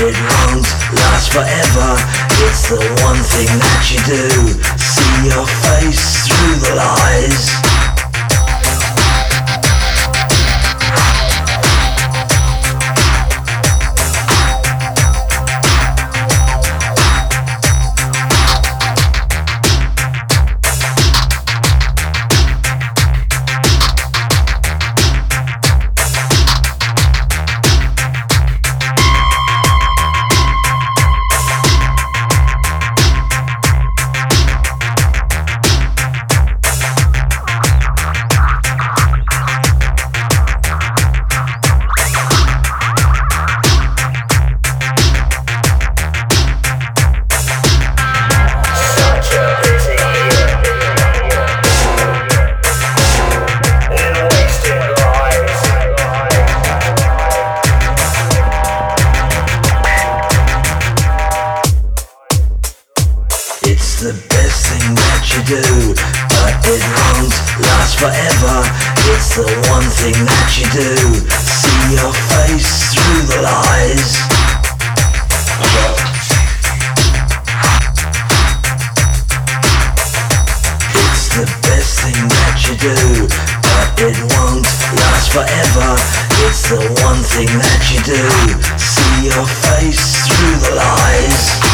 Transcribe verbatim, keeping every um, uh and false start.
it won't last forever. It's the one thing that you do. See your face through the lies. It's the best thing that you do, but it won't last forever. It's the one thing that you do. See your face through the lies. It's the best thing that you do, but it won't last forever. It's the one thing that you do. See your face through the lies.